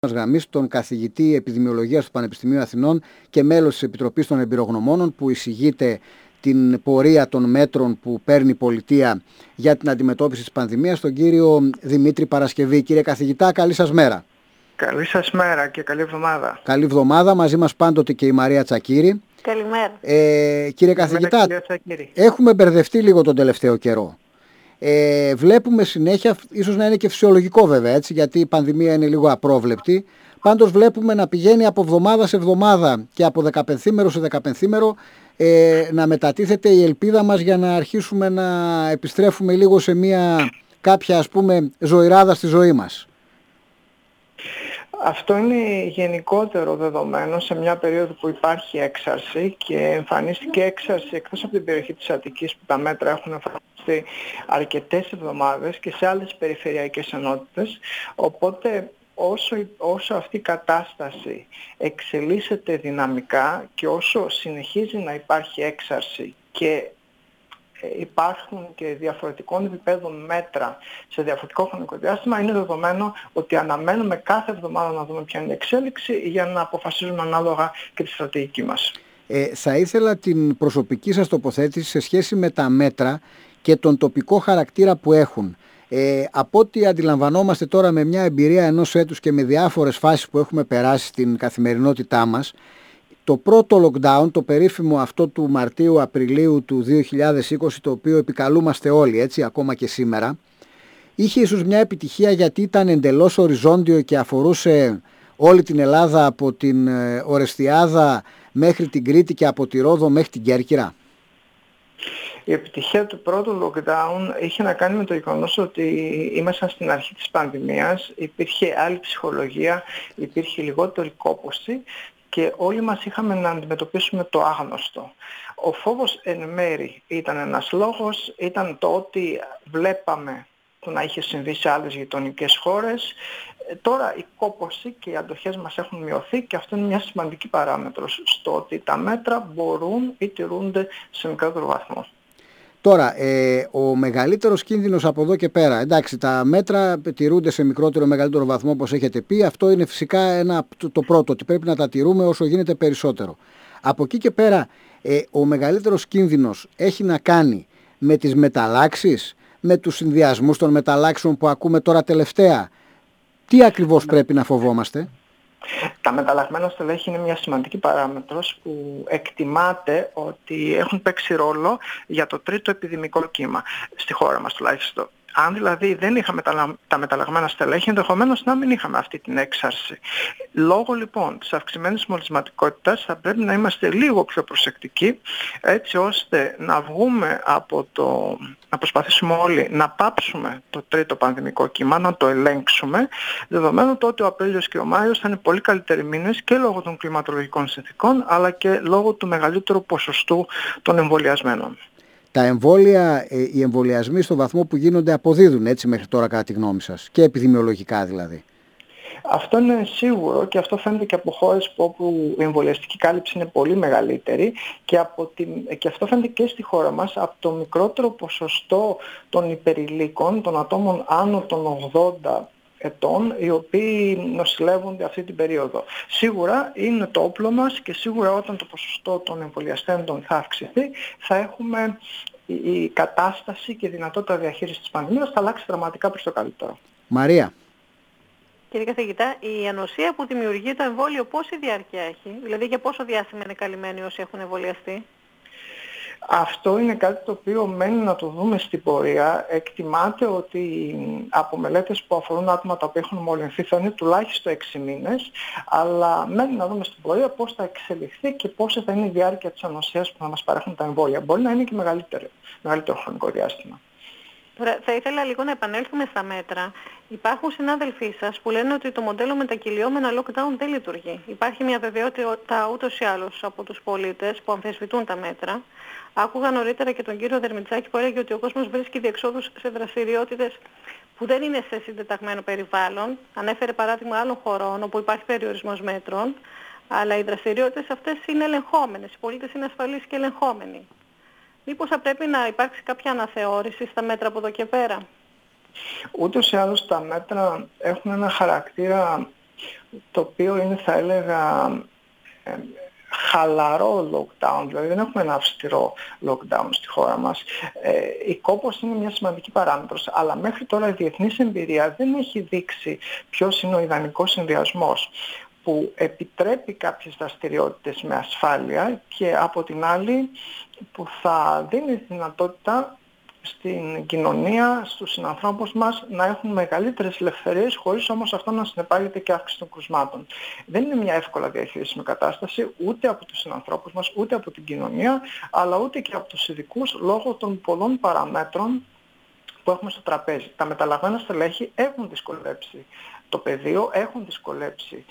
Γραμμής, τον καθηγητή επιδημιολογίας του Πανεπιστημίου Αθηνών και μέλος της Επιτροπής των Εμπειρογνωμόνων, που εισηγείται την πορεία των μέτρων που παίρνει η πολιτεία για την αντιμετώπιση της πανδημίας, τον κύριο Δημήτρη Παρασκευή. Κύριε καθηγητά, καλή σας μέρα. Καλή σας μέρα και καλή εβδομάδα. Καλή εβδομάδα. Μαζί μας πάντοτε και η Μαρία Τσακύρη. Καλημέρα. Κύριε καθηγητά, έχουμε μπερδευτεί λίγο τον τελευταίο καιρό. Βλέπουμε συνέχεια, ίσως να είναι και φυσιολογικό βέβαια, έτσι, γιατί η πανδημία είναι λίγο απρόβλεπτη. Πάντως βλέπουμε να πηγαίνει από εβδομάδα σε εβδομάδα και από δεκαπενθήμερο σε δεκαπενθήμερο να μετατίθεται η ελπίδα μας για να αρχίσουμε να επιστρέφουμε λίγο σε κάποια, ας πούμε, ζωηράδα στη ζωή μας. Αυτό είναι γενικότερο δεδομένο σε μια περίοδο που υπάρχει έξαρση και εμφανίστηκε έξαρση εκτός από την περιοχή της Αττικής, που τα μέτρα έχουν εφαρμοστεί αρκετές εβδομάδες, και σε άλλες περιφερειακές ενότητες. Οπότε όσο αυτή η κατάσταση εξελίσσεται δυναμικά και όσο συνεχίζει να υπάρχει έξαρση και υπάρχουν και διαφορετικών επιπέδων μέτρα σε διαφορετικό χρονικό διάστημα, είναι δεδομένο ότι αναμένουμε κάθε εβδομάδα να δούμε ποια είναι η εξέλιξη για να αποφασίζουμε ανάλογα και τη στρατηγική μας. Θα ήθελα την προσωπική σας τοποθέτηση σε σχέση με τα μέτρα και τον τοπικό χαρακτήρα που έχουν. Από ό,τι αντιλαμβανόμαστε τώρα, με μια εμπειρία ενός έτους και με διάφορες φάσεις που έχουμε περάσει στην καθημερινότητά μας, το πρώτο lockdown, το περίφημο αυτό του Μαρτίου-Απριλίου του 2020, το οποίο επικαλούμαστε όλοι, έτσι, ακόμα και σήμερα, είχε ίσως μια επιτυχία γιατί ήταν εντελώς οριζόντιο και αφορούσε όλη την Ελλάδα, από την Ορεστιάδα μέχρι την Κρήτη και από τη Ρόδο μέχρι την Κέρκυρα. Η επιτυχία του πρώτου lockdown είχε να κάνει με το γεγονός ότι ήμασταν στην αρχή της πανδημίας, υπήρχε άλλη ψυχολογία, υπήρχε λιγότερη κόπωση και όλοι μας είχαμε να αντιμετωπίσουμε το άγνωστο. Ο φόβος εν μέρη ήταν ένας λόγος, ήταν το ότι βλέπαμε το να είχε συμβεί σε άλλες γειτονικές χώρες. Τώρα η κόπωση και οι αντοχές μας έχουν μειωθεί και αυτό είναι μια σημαντική παράμετρος στο ότι τα μέτρα μπορούν ή τηρούνται σε μικρότερο βαθμό. Τώρα, ο μεγαλύτερος κίνδυνος από εδώ και πέρα, εντάξει, τα μέτρα τηρούνται σε μικρότερο ή μεγαλύτερο βαθμό, όπως έχετε πει, αυτό είναι φυσικά το πρώτο, ότι πρέπει να τα τηρούμε όσο γίνεται περισσότερο. Από εκεί και πέρα, ο μεγαλύτερος κίνδυνος έχει να κάνει με τις μεταλλάξεις, με τους συνδυασμούς των μεταλλάξεων που ακούμε τώρα τελευταία. Τι ακριβώς πρέπει να φοβόμαστε? Τα μεταλλαγμένα στελέχη είναι μια σημαντική παράμετρος που εκτιμάται ότι έχουν παίξει ρόλο για το τρίτο επιδημικό κύμα στη χώρα μας τουλάχιστον. Αν δηλαδή δεν είχαμε τα μεταλλαγμένα στελέχη, ενδεχομένως να μην είχαμε αυτή την έξαρση. Λόγω λοιπόν της αυξημένης μολυσματικότητας θα πρέπει να είμαστε λίγο πιο προσεκτικοί, έτσι ώστε να βγούμε να προσπαθήσουμε όλοι να πάψουμε το τρίτο πανδημικό κύμα, να το ελέγξουμε, δεδομένου το ότι ο Απρίλιος και ο Μάιος θα είναι πολύ καλύτεροι μήνες και λόγω των κλιματολογικών συνθηκών, αλλά και λόγω του μεγαλύτερου ποσοστού των εμβολιασμένων. Τα εμβόλια, οι εμβολιασμοί στον βαθμό που γίνονται αποδίδουν, έτσι, μέχρι τώρα, κατά τη γνώμη σας, και επιδημιολογικά δηλαδή? Αυτό είναι σίγουρο και αυτό φαίνεται και από χώρες όπου η εμβολιαστική κάλυψη είναι πολύ μεγαλύτερη και αυτό φαίνεται και στη χώρα μας από το μικρότερο ποσοστό των υπερηλίκων, των ατόμων άνω των 80 ετών, οι οποίοι νοσηλεύονται αυτή την περίοδο. Σίγουρα είναι το όπλο μας και σίγουρα όταν το ποσοστό των εμβολιαστέντων θα αυξηθεί, θα έχουμε η κατάσταση και η δυνατότητα διαχείρισης της πανδημίας θα αλλάξει δραματικά προς το καλύτερο. Μαρία. Κύριε καθηγητά, η ανοσία που δημιουργεί το εμβόλιο πόση διάρκεια έχει? Δηλαδή για πόσο διάστημα είναι καλυμμένοι όσοι έχουν εμβολιαστεί? Αυτό είναι κάτι το οποίο μένει να το δούμε στην πορεία. Εκτιμάται ότι από μελέτες που αφορούν άτομα τα οποία έχουν μολυνθεί θα είναι τουλάχιστον 6 μήνες, αλλά μένει να δούμε στην πορεία πώς θα εξελιχθεί και πόση θα είναι η διάρκεια της ανοσίας που θα μας παρέχουν τα εμβόλια. Μπορεί να είναι και μεγαλύτερο χρονικό διάστημα. Τώρα, θα ήθελα λίγο να επανέλθουμε στα μέτρα. Υπάρχουν συνάδελφοί σας που λένε ότι το μοντέλο με τα κυλιόμενα lockdown δεν λειτουργεί. Υπάρχει μια βεβαιότητα ούτως ή άλλως από τους πολίτες που αμφισβητούν τα μέτρα. Άκουγα νωρίτερα και τον κύριο Δερμιτσάκη που έλεγε ότι ο κόσμος βρίσκει διεξόδους σε δραστηριότητες που δεν είναι σε συντεταγμένο περιβάλλον. Ανέφερε παράδειγμα άλλων χωρών όπου υπάρχει περιορισμός μέτρων, αλλά οι δραστηριότητες αυτές είναι ελεγχόμενες. Οι πολίτες είναι ασφαλείς και ελεγχόμενοι. Μήπως θα πρέπει να υπάρξει κάποια αναθεώρηση στα μέτρα από εδώ και πέρα? Ούτως ή άλλως τα μέτρα έχουν ένα χαρακτήρα το οποίο είναι, θα έλεγα, χαλαρό lockdown, δηλαδή δεν έχουμε ένα αυστηρό lockdown στη χώρα μας. Η κόπος είναι μια σημαντική παράμετρος, αλλά μέχρι τώρα η διεθνής εμπειρία δεν έχει δείξει ποιος είναι ο ιδανικός συνδυασμός που επιτρέπει κάποιες δραστηριότητες με ασφάλεια και από την άλλη που θα δίνει τη δυνατότητα στην κοινωνία, στους συνανθρώπους μας να έχουν μεγαλύτερες ελευθερίες χωρίς όμως αυτό να συνεπάγεται και αύξηση των κρουσμάτων. Δεν είναι μια εύκολα διαχειρίσιμη κατάσταση ούτε από τους συνανθρώπους μας, ούτε από την κοινωνία, αλλά ούτε και από τους ειδικούς λόγω των πολλών παραμέτρων που έχουμε στο τραπέζι. Τα μεταλλαγμένα στελέχη έχουν δυσκολέψει το πεδίο, έχουν δυσκολέψει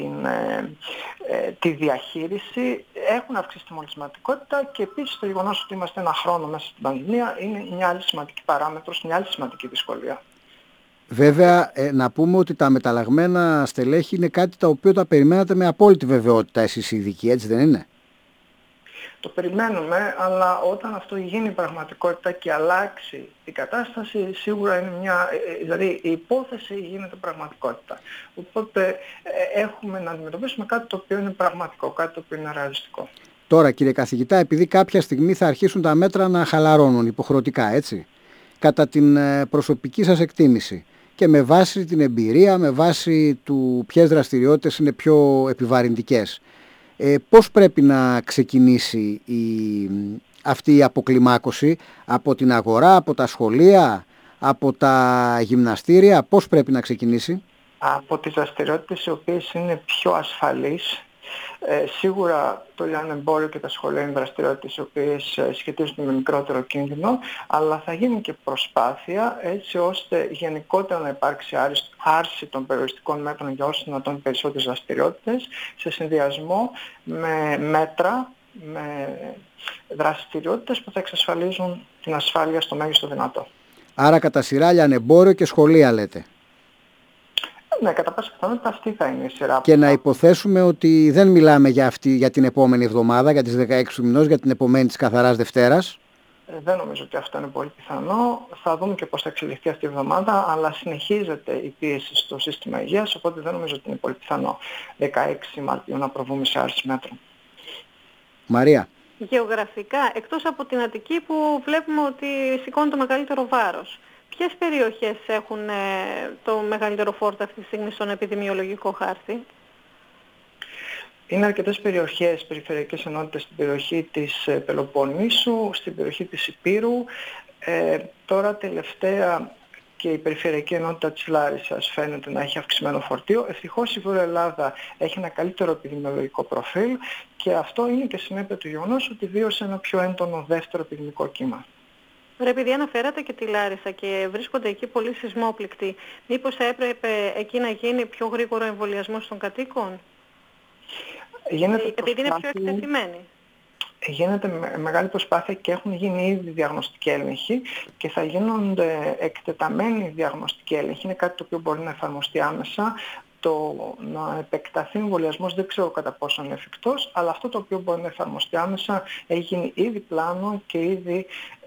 τη διαχείριση, έχουν αυξήσει τη μολυσματικότητα και επίσης το γεγονός ότι είμαστε ένα χρόνο μέσα στην πανδημία είναι μια άλλη σημαντική παράμετρος, μια άλλη σημαντική δυσκολία. Βέβαια, να πούμε ότι τα μεταλλαγμένα στελέχη είναι κάτι τα οποία τα περιμένατε με απόλυτη βεβαιότητα εσείς οι ειδικοί, έτσι δεν είναι? Το περιμένουμε, αλλά όταν αυτό γίνει πραγματικότητα και αλλάξει η κατάσταση, σίγουρα είναι δηλαδή η υπόθεση γίνεται πραγματικότητα. Οπότε έχουμε να αντιμετωπίσουμε κάτι το οποίο είναι πραγματικό, κάτι το οποίο είναι ρεαλιστικό. Τώρα, κύριε καθηγητά, επειδή κάποια στιγμή θα αρχίσουν τα μέτρα να χαλαρώνουν υποχρεωτικά, έτσι, κατά την προσωπική σας εκτίμηση και με βάση την εμπειρία, με βάση του ποιες δραστηριότητες είναι πιο επιβαρυντικές, πώς πρέπει να ξεκινήσει αυτή η αποκλιμάκωση από την αγορά, από τα σχολεία, από τα γυμναστήρια, πώς πρέπει να ξεκινήσει? Από τις δραστηριότητες οι οποίες είναι πιο ασφαλείς, σίγουρα το λιανεμπόριο και τα σχολεία είναι δραστηριότητες οι οποίες σχετίζονται με μικρότερο κίνδυνο, αλλά θα γίνει και προσπάθεια έτσι ώστε γενικότερα να υπάρξει άρση των περιοριστικών μέτρων για όσο δυνατόν περισσότερες δραστηριότητες σε συνδυασμό με μέτρα, με δραστηριότητες που θα εξασφαλίζουν την ασφάλεια στο μέγιστο δυνατό. Άρα κατά σειρά λιανεμπόριο και σχολεία λέτε? Ναι, κατά πάσα πιθανότητα αυτή θα είναι η σειρά. Και να υποθέσουμε ότι δεν μιλάμε για την επόμενη εβδομάδα, για τις 16 του μηνός, για την επομένη της καθαράς Δευτέρας. Δεν νομίζω ότι αυτό είναι πολύ πιθανό. Θα δούμε και πώς θα εξελιχθεί αυτή η εβδομάδα, αλλά συνεχίζεται η πίεση στο σύστημα υγείας, οπότε δεν νομίζω ότι είναι πολύ πιθανό 16 Μαρτίου να προβούμε σε άρση μέτρων. Μαρία. Γεωγραφικά, εκτός από την Αττική που βλέπουμε ότι σηκώνει το μεγαλύτερο βάρος, ποιες περιοχές έχουν το μεγαλύτερο φόρτο αυτή τη στιγμή στον επιδημιολογικό χάρτη? Είναι αρκετές περιοχές, περιφερειακές ενότητες στην περιοχή της Πελοποννήσου, στην περιοχή της Ηπείρου. Τώρα τελευταία και η περιφερειακή ενότητα της Λάρισσας φαίνεται να έχει αυξημένο φορτίο. Ευτυχώς η Βόρεια Ελλάδα έχει ένα καλύτερο επιδημιολογικό προφίλ και αυτό είναι και συνέπεια του γεγονός ότι βίωσε ένα πιο έντονο δεύτερο επιδημικό κύμα. Επειδή αναφέρατε και τη Λάρισα και βρίσκονται εκεί πολλοί σεισμόπληκτοι, μήπως θα έπρεπε εκεί να γίνει πιο γρήγορο εμβολιασμός των κατοίκων? Επειδή είναι πιο εκτεθειμένοι. Γίνεται μεγάλη προσπάθεια και έχουν γίνει ήδη διαγνωστικοί έλεγχοι και θα γίνονται εκτεταμένοι διαγνωστικοί έλεγχοι. Είναι κάτι το οποίο μπορεί να εφαρμοστεί άμεσα. Το να επεκταθεί ο εμβολιασμός δεν ξέρω κατά πόσο είναι εφικτός, αλλά αυτό το οποίο μπορεί να εφαρμοστεί άμεσα έχει γίνει ήδη πλάνο και ήδη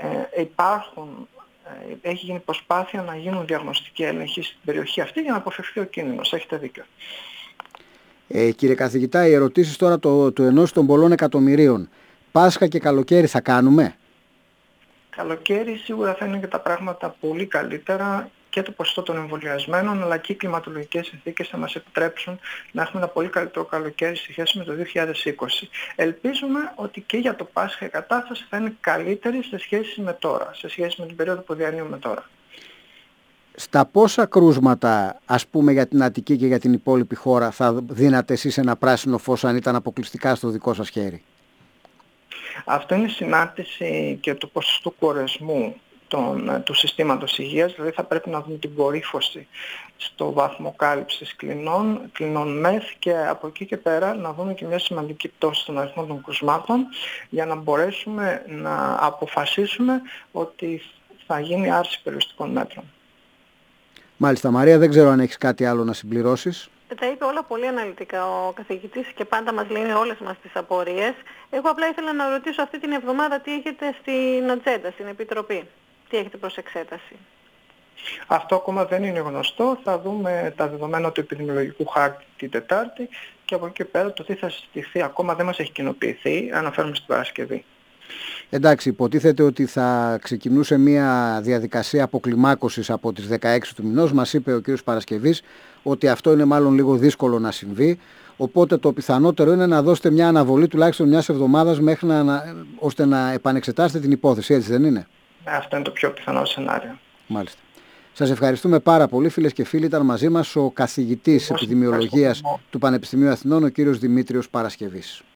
έχει γίνει προσπάθεια να γίνουν διαγνωστικοί έλεγχοι στην περιοχή αυτή για να αποφευχθεί ο κίνδυνος. Έχετε δίκιο. Κύριε καθηγητά, οι ερωτήσεις τώρα του ενός των πολλών εκατομμυρίων. Πάσχα και καλοκαίρι θα κάνουμε? Καλοκαίρι σίγουρα θα είναι και τα πράγματα πολύ καλύτερα και το ποσοστό των εμβολιασμένων, αλλά και οι κλιματολογικές συνθήκες θα μας επιτρέψουν να έχουμε ένα πολύ καλύτερο καλοκαίρι σε σχέση με το 2020. Ελπίζουμε ότι και για το Πάσχα η κατάσταση θα είναι καλύτερη σε σχέση με τώρα, σε σχέση με την περίοδο που διανύουμε τώρα. Στα πόσα κρούσματα, ας πούμε, για την Αττική και για την υπόλοιπη χώρα θα δίνατε εσείς ένα πράσινο φως αν ήταν αποκλειστικά στο δικό σας χέρι? Αυτό είναι συνάρτηση και του ποσοστού κορεσμού του συστήματος υγείας, δηλαδή θα πρέπει να δούμε την κορύφωση στο βαθμό κάλυψης κλινών μεθ και από εκεί και πέρα να δούμε και μια σημαντική πτώση στον αριθμό των κρουσμάτων για να μπορέσουμε να αποφασίσουμε ότι θα γίνει άρση περιοριστικών μέτρων. Μάλιστα, Μαρία, δεν ξέρω αν έχεις κάτι άλλο να συμπληρώσεις. Τα είπε όλα πολύ αναλυτικά ο καθηγητής και πάντα μας λύνει όλες μας τις απορίες. Εγώ απλά ήθελα να ρωτήσω αυτή την εβδομάδα τι έχετε στην ατζέντα, στην Επιτροπή. Τι έχετε προς εξέταση? Αυτό ακόμα δεν είναι γνωστό. Θα δούμε τα δεδομένα του επιδημιολογικού χάρτη την Τετάρτη και από εκεί πέρα το τι θα συζητηθεί ακόμα δεν μας έχει κοινοποιηθεί. Αναφέρομαι στην Παρασκευή. Εντάξει, υποτίθεται ότι θα ξεκινούσε μια διαδικασία αποκλιμάκωσης από τις 16 του μηνός. Μας είπε ο κ. Παρασκευής ότι αυτό είναι μάλλον λίγο δύσκολο να συμβεί. Οπότε το πιθανότερο είναι να δώσετε μια αναβολή τουλάχιστον μιας εβδομάδας ώστε να επανεξετάσετε την υπόθεση, έτσι δεν είναι? Αυτό είναι το πιο πιθανό σενάριο. Μάλιστα. Σας ευχαριστούμε πάρα πολύ, φίλες και φίλοι. Ήταν μαζί μας ο καθηγητής επιδημιολογίας του Πανεπιστημίου Αθηνών, ο κύριος Δημήτριος Παρασκευής.